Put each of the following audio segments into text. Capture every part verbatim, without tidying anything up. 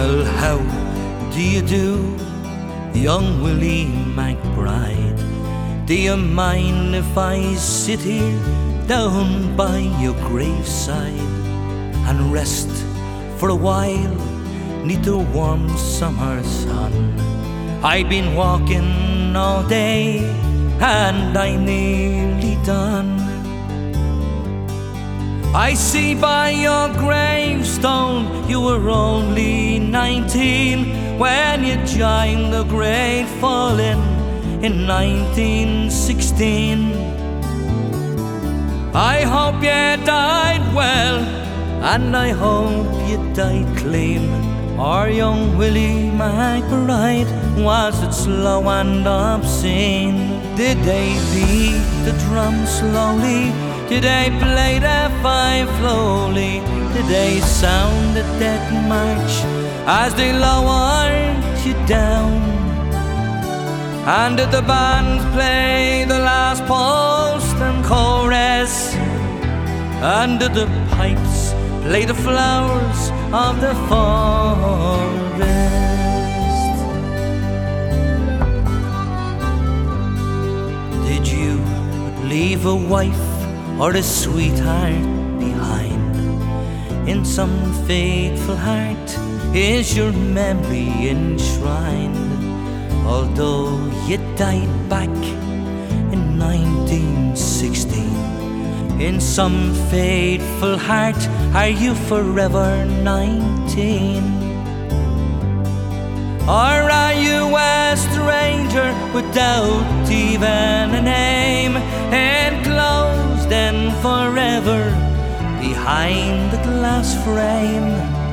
Well, how do you do, young Willie McBride? Do you mind if I sit here down by your graveside and rest for a while neath the warm summer sun? I've been walking all day and I'm nearly done. I see by your gravestone you were only nineteen when you joined the Great Falling in nineteen sixteen. I hope you died well, and I hope you died clean. Our young Willie McBride, was it slow and obscene? Did they beat the drum slowly? Did they play the fife slowly? Did they sound the death march as they lowered you down? And did the band play the last post and chorus? And did the pipes play the flowers of the forest? Did you leave a wife or a sweetheart behind? In some faithful heart is your memory enshrined? Although you died back in nineteen sixteen, in some faithful heart are you forever nineteen? Or are you a stranger without even a name, enclosed and forever behind the glass frame?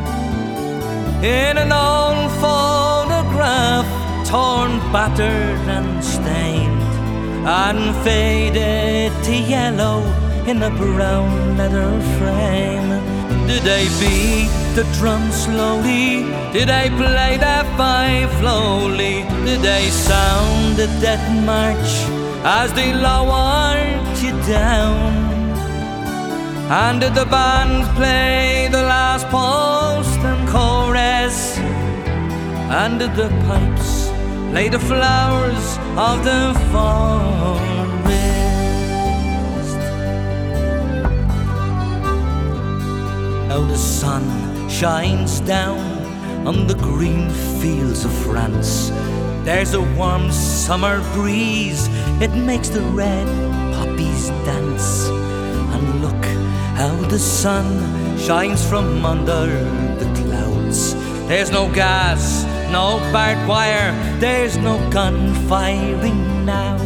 In an old photograph, torn, battered and stained, and faded to yellow in a brown leather frame. Did they beat the drum slowly? Did they play the fife slowly? Did they sound the death march as they lowered you down? And did the band play the last post and chorus? And did the pipes play the flowers of the forest? Now the sun shines down on the green fields of France. There's a warm summer breeze, it makes the red poppies dance. And look how the sun shines from under the clouds. There's no gas, no barbed wire, there's no gun firing now.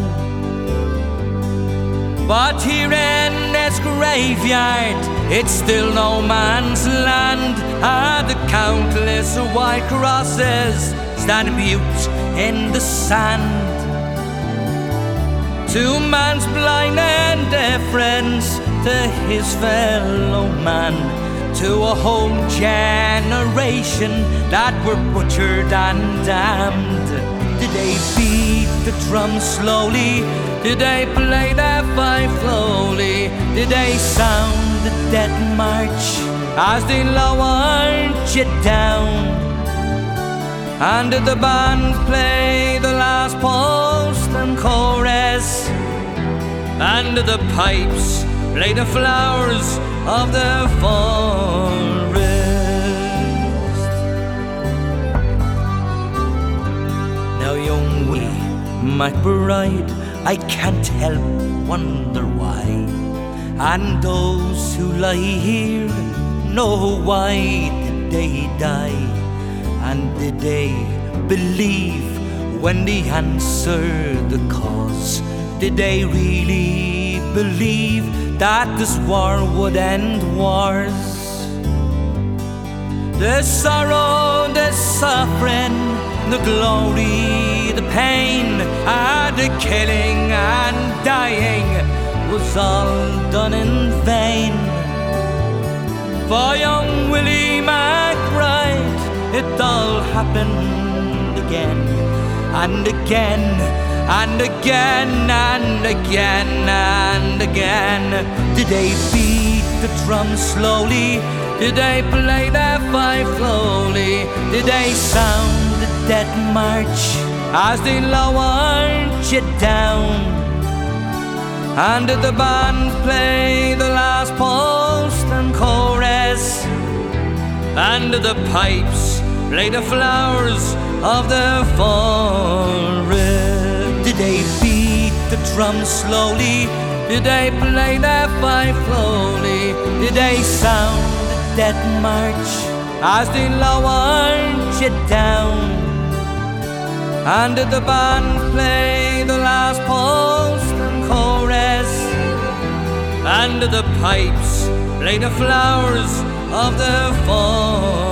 But here in this graveyard, it's still no man's land, and the countless white crosses stand mute in the sand. To man's blind indifference to his fellow man, to a whole generation that were butchered and damned. Did they beat the drum slowly? Did they play the fife slowly? Did they sound the death march as they lowered you down? And did the band play the last post and chorus? And did the pipes play the flowers of the forest? Now young Willie McBride, I can't help wonder why. And those who lie here know why did they die? And did they believe when they answered the cause? Did they really believe that this war would end wars? The sorrow, the suffering, the glory, the pain, and the killing and dying was all done in vain. For young Willie McBride, it all happened again, and again, and again, and again, and again. Did they beat the drum slowly? Did they play their fife slowly? Did they sound the death march as they lowered you down? And did the band play the last post and chorus? And did the pipes play the flowers of the forest? Did they beat the drums slowly? Did they play their fife slowly? Did they sound the death march as they lowered you down? And did the band play the last post and chorus? And did the pipes play the flowers of the forest?